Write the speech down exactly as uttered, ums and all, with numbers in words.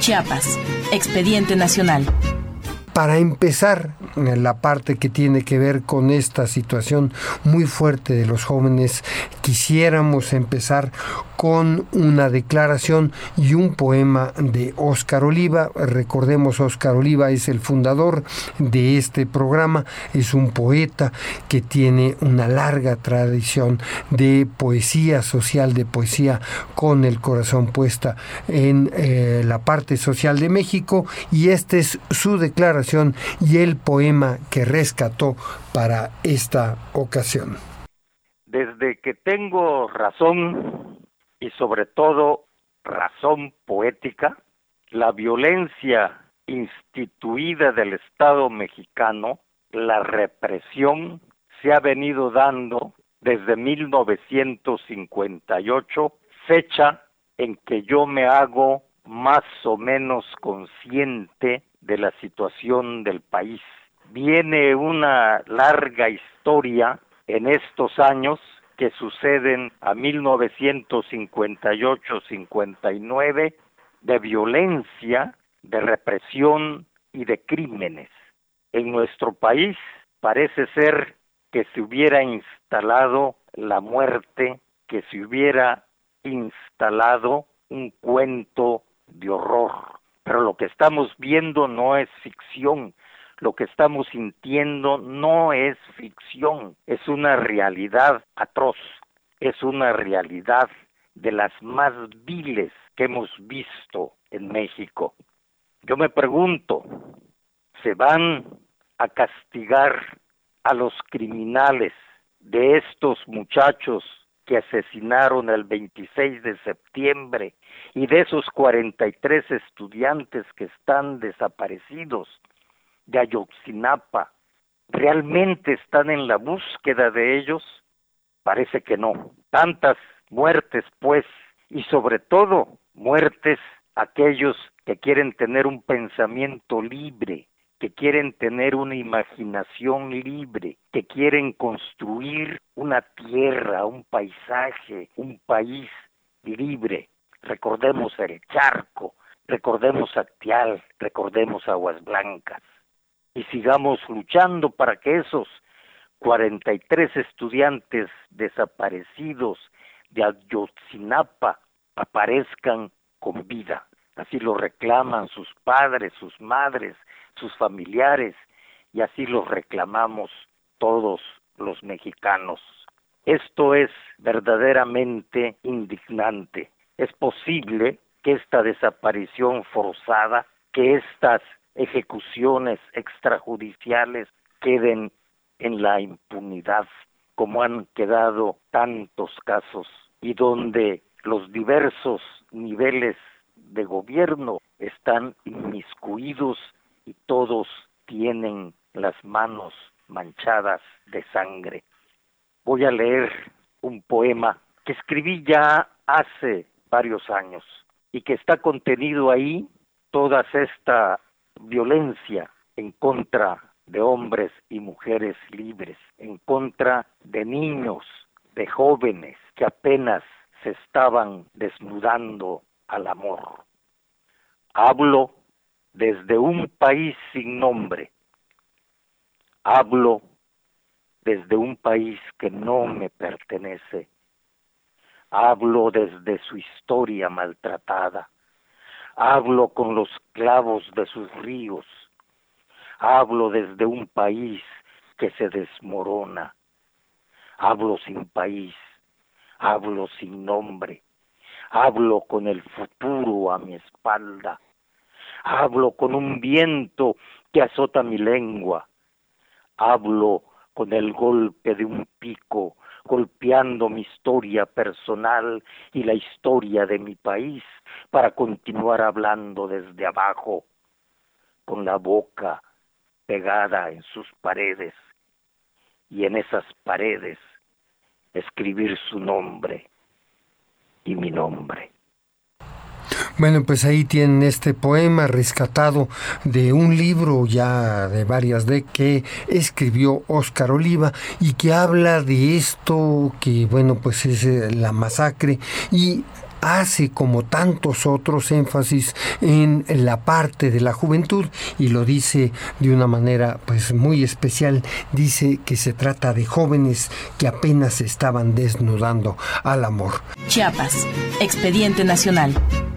Chiapas, Expediente Nacional. Para empezar, la parte que tiene que ver con esta situación muy fuerte de los jóvenes, quisiéramos empezar con una declaración y un poema de Óscar Oliva. Recordemos, Óscar Oliva es el fundador de este programa, es un poeta que tiene una larga tradición de poesía social, de poesía con el corazón puesta en eh, la parte social de México, y esta es su declaración y el poema que rescató para esta ocasión. Desde que tengo razón, y sobre todo razón poética, la violencia instituida del Estado mexicano, la represión, se ha venido dando desde mil novecientos cincuenta y ocho, fecha en que yo me hago más o menos consciente de la situación del país. Viene una larga historia en estos años que suceden a mil novecientos cincuenta y ocho cincuenta y nueve de violencia, de represión y de crímenes. En nuestro país parece ser que se hubiera instalado la muerte, que se hubiera instalado un cuento de horror. Pero lo que estamos viendo no es ficción. Lo que estamos sintiendo no es ficción, es una realidad atroz, es una realidad de las más viles que hemos visto en México. Yo me pregunto, ¿se van a castigar a los criminales de estos muchachos que asesinaron el veintiséis de septiembre y de esos cuarenta y tres estudiantes que están desaparecidos de Ayotzinapa? ¿Realmente están en la búsqueda de ellos? Parece que no. Tantas muertes, pues, y sobre todo muertes aquellos que quieren tener un pensamiento libre, que quieren tener una imaginación libre, que quieren construir una tierra, un paisaje, un país libre. Recordemos el Charco, recordemos Acteal, recordemos Aguas Blancas. Y sigamos luchando para que esos cuarenta y tres estudiantes desaparecidos de Ayotzinapa aparezcan con vida. Así lo reclaman sus padres, sus madres, sus familiares, y así lo reclamamos todos los mexicanos. Esto es verdaderamente indignante. Es posible que esta desaparición forzada, que estas ejecuciones extrajudiciales queden en la impunidad, como han quedado tantos casos, y donde los diversos niveles de gobierno están inmiscuidos y todos tienen las manos manchadas de sangre. Voy a leer un poema que escribí ya hace varios años y que está contenido ahí toda esta violencia en contra de hombres y mujeres libres, en contra de niños, de jóvenes que apenas se estaban desnudando al amor. Hablo desde un país sin nombre. Hablo desde un país que no me pertenece. Hablo desde su historia maltratada. Hablo con los clavos de sus ríos. Hablo desde un país que se desmorona. Hablo sin país. Hablo sin nombre. Hablo con el futuro a mi espalda. Hablo con un viento que azota mi lengua. Hablo con el golpe de un pico golpeando mi historia personal y la historia de mi país para continuar hablando desde abajo, con la boca pegada en sus paredes, y en esas paredes escribir su nombre y mi nombre. Bueno, pues ahí tienen este poema rescatado de un libro ya de varias décadas que escribió Óscar Oliva y que habla de esto que, bueno, pues es la masacre. Y hace, como tantos otros, énfasis en la parte de la juventud y lo dice de una manera pues muy especial. Dice que se trata de jóvenes que apenas se estaban desnudando al amor. Chiapas, Expediente Nacional.